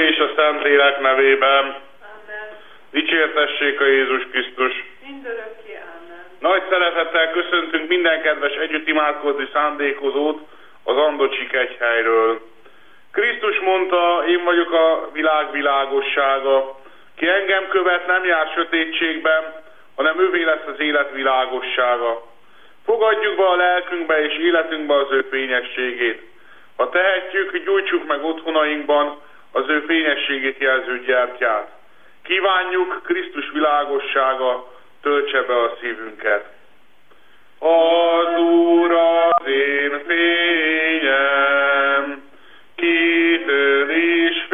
és a Szentlélek nevében. Amen. Dicsértessék a Jézus Krisztus. Mindörökké, amen. Nagy szeretettel köszöntünk minden kedves együtt imádkozni szándékozót az Andocsik egyhelyről. Krisztus mondta, én vagyok a világ világossága. Ki engem követ, nem jár sötétségben, hanem ővé lesz az élet világossága. Fogadjuk be a lelkünkbe és életünkbe az ő fényességét. Ha tehetjük, gyújtsuk meg otthonainkban az ő fényességét jelző gyertyát. Kívánjuk, Krisztus világossága töltse be a szívünket. Az Úr az én fényem, kitől is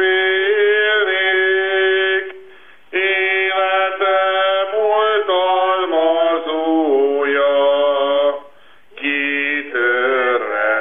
félnék, életem oltalmazója, kitől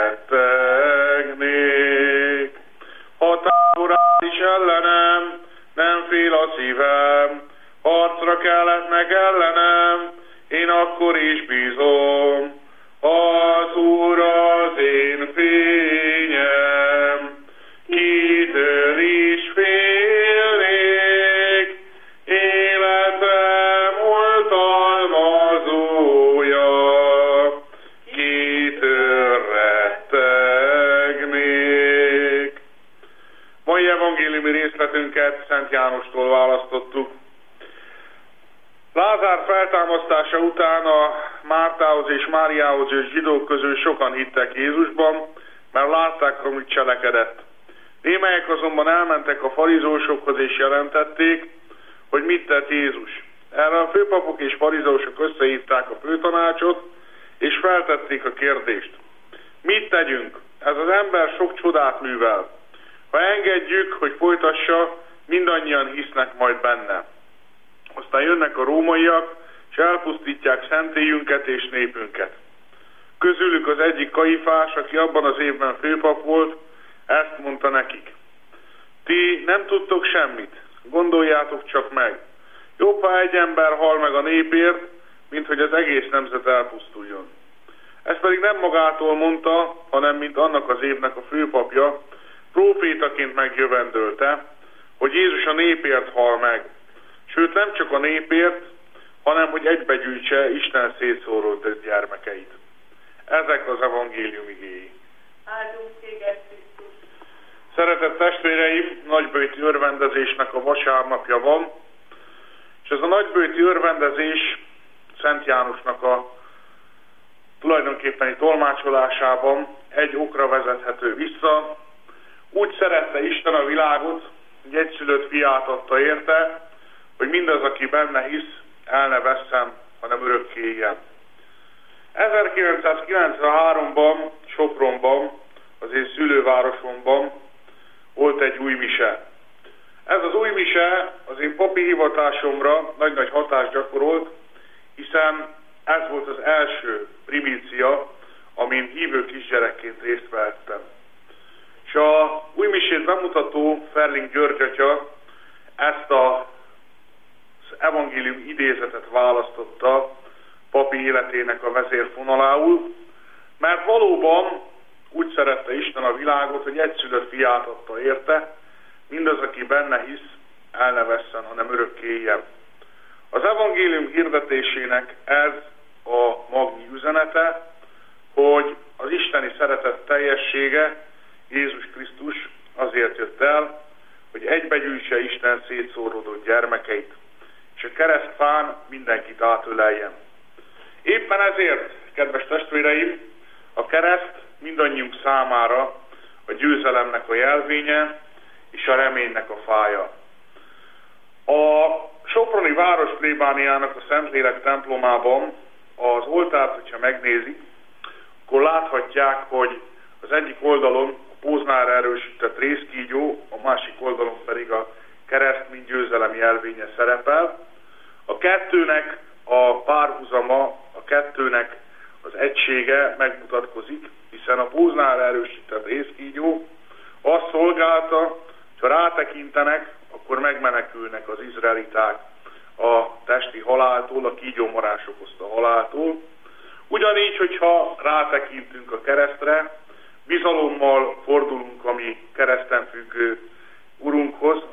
rettegnék. Ha táborál is ellenem, nem fél a szívem, harcra kelletnek ellenem, én akkor is bízom. Az Úr az én fényem, kitől is félnék, életem oltalmazója, kitől rettegnék. Mai evangéliumi részletünket Szent Jánostól választottuk. Lázár feltámasztása után a Mártához és Máriához és zsidók közül sokan hittek Jézusban, mert látták, amit cselekedett. Némelyek azonban elmentek a farizósokhoz és jelentették, hogy mit tett Jézus. Erre a főpapok és farizósok összehívták a főtanácsot, és feltették a kérdést. Mit tegyünk? Ez az ember sok csodát művel. Ha engedjük, hogy folytassa, mindannyian hisznek majd benne. Aztán jönnek a rómaiak, és elpusztítják szentélyünket és népünket. Közülük az egyik Kaifás, aki abban az évben főpap volt, ezt mondta nekik. Ti nem tudtok semmit, gondoljátok csak meg. Jobb, ha egy ember hal meg a népért, mint hogy az egész nemzet elpusztuljon. Ezt pedig nem magától mondta, hanem mint annak az évnek a főpapja, prófétaként megjövendölte, hogy Jézus a népért hal meg. Sőt, nem csak a népért, hanem hogy egybegyűjtse Isten szétszórolt gyermekeit. Ezek az evangélium igéi. Áldunk téged, Krisztus. Szeretett testvéreim, nagybőti örvendezésnek a vasárnapja van, és ez a nagybőti örvendezés Szent Jánosnak a tulajdonképpeni tolmácsolásában egy okra vezethető vissza. Úgy szerette Isten a világot, hogy egyszülött fiát adta érte, hogy mindaz, aki benne hisz, el ne vesszen, hanem örökké éljen. 1993-ban Sopronban, az én szülővárosomban volt egy új mise. Ez az új mise az én papi hivatásomra nagy-nagy hatást gyakorolt, hiszen ez volt az első primícia, amin hívő kisgyerekként részt vettem. És a új misét bemutató Ferling György atya ezt az evangélium idézetet választotta papi életének a vezérfonalául, mert valóban úgy szerette Isten a világot, hogy egyszülött fiát adta érte, mindaz, aki benne hisz, el ne vesszen, hanem örökké éljen. Az evangélium hirdetésének ez a magni üzenete, hogy az isteni szeretet teljessége, Jézus Krisztus azért jött el, hogy egybegyűjtse Isten szétszóródott gyermekeit, és a keresztfán mindenkit átöleljen. Éppen ezért, kedves testvéreim, a kereszt mindannyiunk számára a győzelemnek a jelvénye és a reménynek a fája. A soproni város plébániának a Szentlélek templomában az oltárt, hogyha megnézik, akkor láthatják, hogy az egyik oldalon a Póznára erősített rézkígyó, a másik oldalon pedig a kereszt mint győzelem jelvénye szerepel. A kettőnek a párhuzama, a kettőnek az egysége megmutatkozik, hiszen a Póznára erősített rézkígyó azt szolgálta, hogy ha rátekintenek, akkor megmenekülnek az izraeliták a testi haláltól, a kígyómarás okozta haláltól. Ugyanígy, hogyha rátekintünk a keresztre, bizalommal fordulunk a mi kereszten függő Urunkhoz,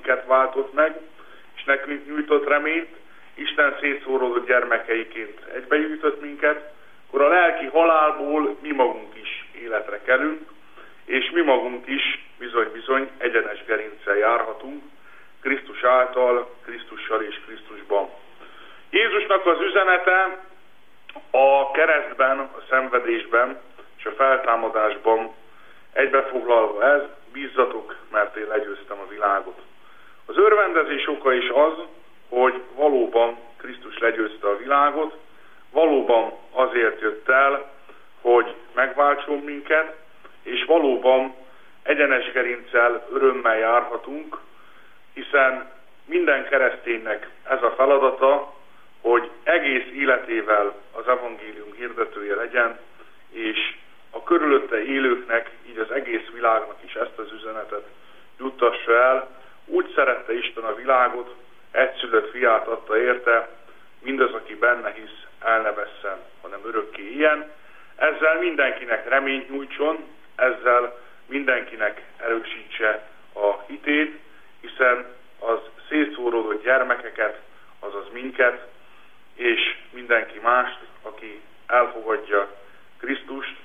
minket váltott meg, és nekünk nyújtott reményt, Isten szétszóródott gyermekeiként egybegyűjtött minket, akkor a lelki halálból mi magunk is életre kelünk, és mi magunk is bizony-bizony egyenes gerinccel járhatunk, Krisztus által, Krisztussal és Krisztusban. Jézusnak az üzenete a keresztben, a szenvedésben és a feltámadásban egybefoglalva ez: bízzatok, mert én legyőztem a világot. Az örvendezés oka is az, hogy valóban Krisztus legyőzte a világot, valóban azért jött el, hogy megváltson minket, és valóban egyenes gerinccel, örömmel járhatunk, hiszen minden kereszténynek ez a feladata, hogy egész életével az evangélium hirdetője legyen, és a körülötte élőknek, így az egész világnak is ezt az üzenetet juttassa el. Úgy szerette Isten a világot, egyszülött fiát adta érte, mindaz, aki benne hisz, el ne vesszen, hanem örökké éljen. Ezzel mindenkinek reményt nyújtson, ezzel mindenkinek erősítse a hitét, hiszen az szétszóródott gyermekeket, azaz minket, és mindenki mást, aki elfogadja Krisztust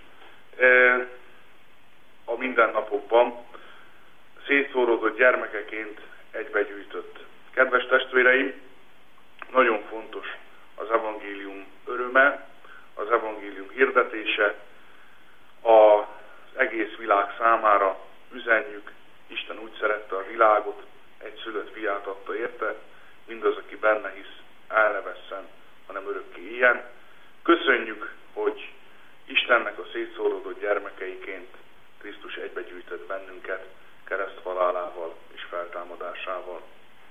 a mindennapokban, szétszóródott gyermekeként egybegyűjtött. Kedves testvéreim, nagyon fontos az evangélium öröme, az evangélium hirdetése, az egész világ számára üzenjük: Isten úgy szerette a világot, egyszülött fiát adta érte, mindaz, aki benne hisz, el ne vesszen, hanem örökké éljen. Köszönjük, hogy Istennek a szétszóródott gyermekeiként Krisztus egybegyűjtött bennünket kereszthalálával és feltámadásával.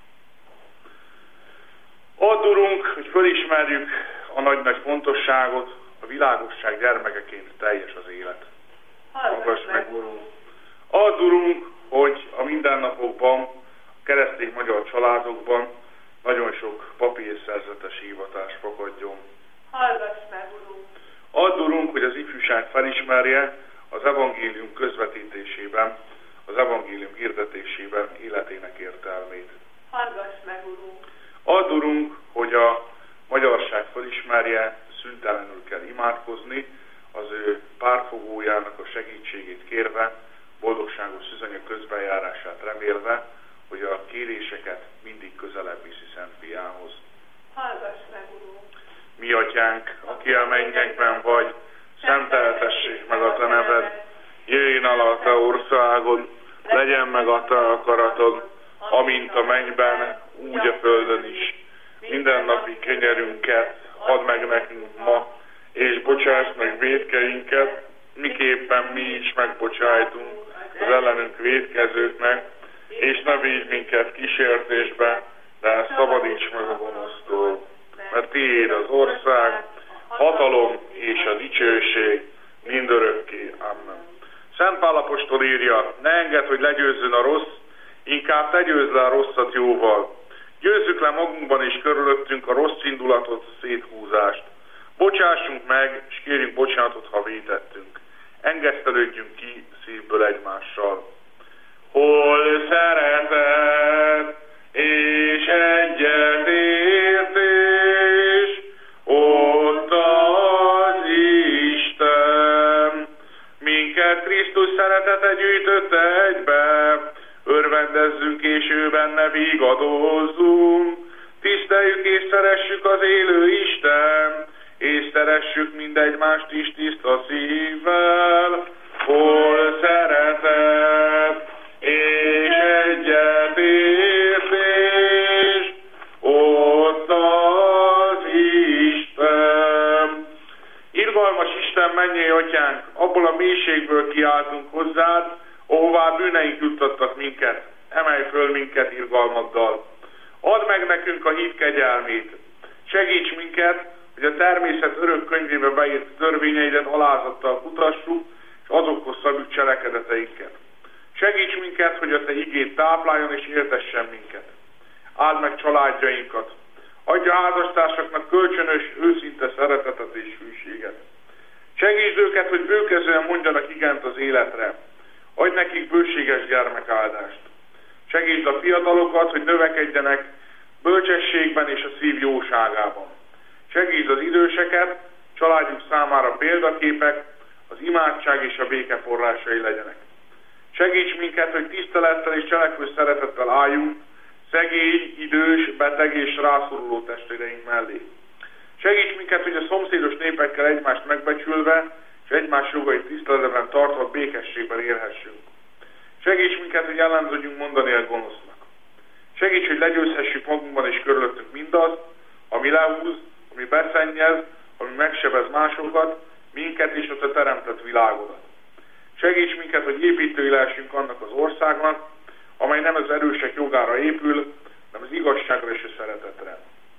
Add, Urunk, hogy fölismerjük a nagy-nagy fontosságot, a világosság gyermekeként teljes az élet. Hallgass meg, Urunk! Add, Urunk, hogy a mindennapokban, a keresztény magyar családokban nagyon sok papi és szerzetes hivatás fogadjon. Hallgass meg, Urunk! Add, Urunk, hogy az ifjúság felismerje az evangélium közvetítésében, az evangélium hirdetésében életének értelmét. Hallgass meg, Urunk! Add, Urunk, hogy a magyarság felismerje, szüntelenül kell imádkozni, az ő pártfogójának a segítségét kérve, boldogságos szüzanyag közbenjárását remélve, hogy a kéréseket mindig közelebb viszi Szent Fiához. Hallgass meg, Urunk! Mi atyánk, aki a mennyekben vagy, szenteltessék meg a te neved, jöjjön el a te országod, legyen meg a te akaratod, amint a mennyben, úgy a földön is. Mindennapi kenyerünket add meg nekünk ma, és bocsáss meg vétkeinket, miképpen mi is megbocsájtunk az ellenünk vétkezőknek, és ne vigy minket kísértésbe, de szabadíts meg a gonosztól. Mert tiéd az ország, hatalom és a dicsőség mindörökké. Amen. Szent Pál apostol írja: ne engedd, hogy legyőzzön a rossz, inkább te győzd le a rosszat jóval. Győzzük le magunkban és körülöttünk a rossz indulatot, széthúzást. Bocsássunk meg, és kérjünk bocsánatot, ha vétettünk. Engesztelődjünk ki szívből egymással. Hol szeretet és egyetértés, ott az Isten. Minket Krisztus szeretete gyűjtötte egybe, örvendezzünk és ő benne vigadozzunk. Tiszteljük és szeressük az élő Isten, és szeressük mindegymást is tiszta szívvel. Hol szeretet és egyetértés, ott az Isten. Irgalmas Isten, mennyei atyánk, abból a mélységből kiáltunk hozzád, ahová bűneink juttattak minket. Emelj föl minket irgalmaddal. Add meg nekünk a hit kegyelmét. Segíts minket, hogy a természet örök könyvébe beírt törvényeidet alázattal kutassuk, és azokhoz szabjuk cselekedeteinket. Segíts minket, hogy a te igét tápláljon és éltessen minket. Áld meg családjainkat. Adja házastársaknak kölcsönös, őszinte szeretetet és hűséget. Segítsd őket, hogy bőkezően mondjanak igent az életre. Adj nekik bőséges gyermekáldást. Segítsd a fiatalokat, hogy növekedjenek bölcsességben és a szív jóságában. Segítsd az időseket, családjuk számára példaképek, az imádság és a béke forrásai legyenek. Segíts minket, hogy tisztelettel és cselekvő szeretettel álljunk szegény, idős, beteg és rászoruló testvéreink mellé. Segíts minket, hogy a szomszédos népekkel egymást megbecsülve és egymás jogait tiszteletben tartva békességben élhessünk. Segíts minket, hogy ellen tudjunk mondani a gonosznak. Segíts, hogy legyőzhessük magunkban és körülöttünk mindazt, ami lehúz, ami beszennyez, ami megsebez másokat, minket és a te teremtett világodat. Segíts minket, hogy építői lehessünk annak az országnak, amely nem az erősek jogára épül, hanem az igazságra és a szeretetre.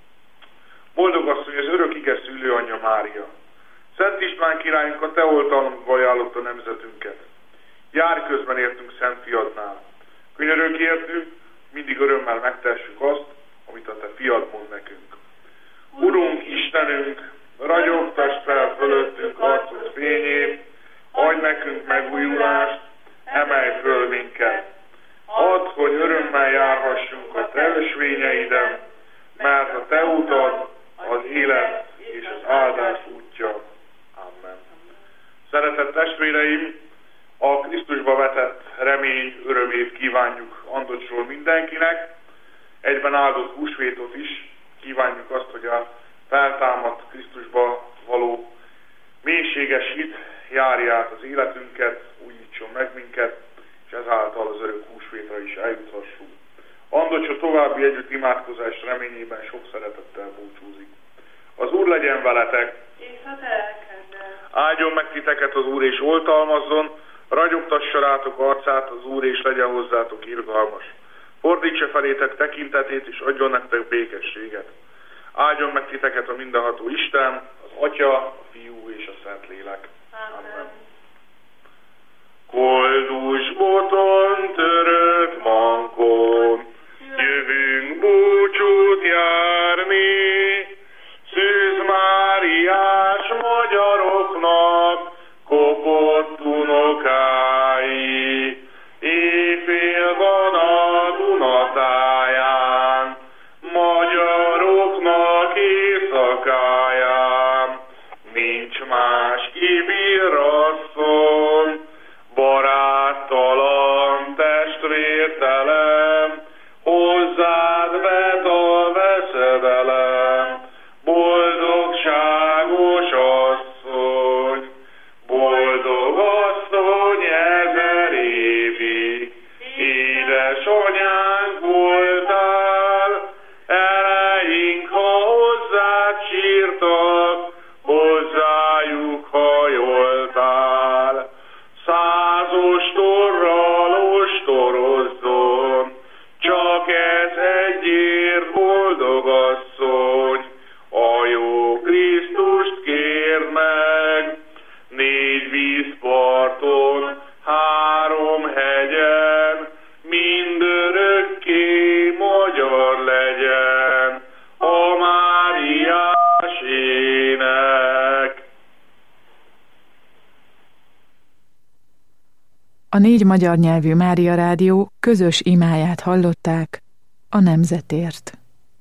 Boldog asszony, az örök ige szülő anyja Mária. Szent István királyunk a te oltalmunkba ajánlotta nemzetünket. Járj közben értünk Szent Fiadnál. Könyörög értünk, mindig örömmel megtessük azt, amit a te fiad mond nekünk. Urunk, Istenünk, ragyogtass fel fölöttünk arcod fényét, adj nekünk megújulást, emelj föl minket. Add, hogy örömmel járhassunk a te ösvényeiden, mert a te utad az élet és az áldás útja. Amen. Szeretett testvéreim, a Krisztusba vetett remény örömét kívánjuk Andocsról mindenkinek, egyben áldott húsvétot is, kívánjuk azt, hogy a feltámadt Krisztusba való mélységes hit járja át az életünket, újítson meg minket, és ezáltal az örök húsvétra is eljuthassunk. Andocsa további együtt imádkozás reményében sok szeretettel búcsúzik. Az Úr legyen veletek! És a te lelkeddel. Áldjon meg titeket az Úr, és oltalmazzon, ragyogtassa rátok arcát az Úr, és legyen hozzátok irgalmas. Fordítsa felétek tekintetét, és adjon nektek békességet. Áldjon meg titeket a mindenható Isten, az Atya, a Fiú és a Szentlélek. Amen. Koldus boton törött mankon, jövünk búcsút járni, Szűz Máriás magyaroknak kopott unokái, éjfél van a Dunatáján, magyaroknak éjszakáján, nincs más kibírasszony, baráttalan testvértelem, hozzád vet a veszedelem, boldogságos asszony, boldog asszony 1000 évig, édesanyánk voltál, eleink, ha hozzád sírtak, hozzájuk hajoltál. 100 ostorral ostorozzon, csak ez egyért, boldog asszony, a jó Krisztust kérd meg. 4 vízparton, 3 hegyen, mindörökké magyar legyen a Máriás ének. A 4 magyar nyelvű Mária Rádió közös imáját hallották a nemzetért.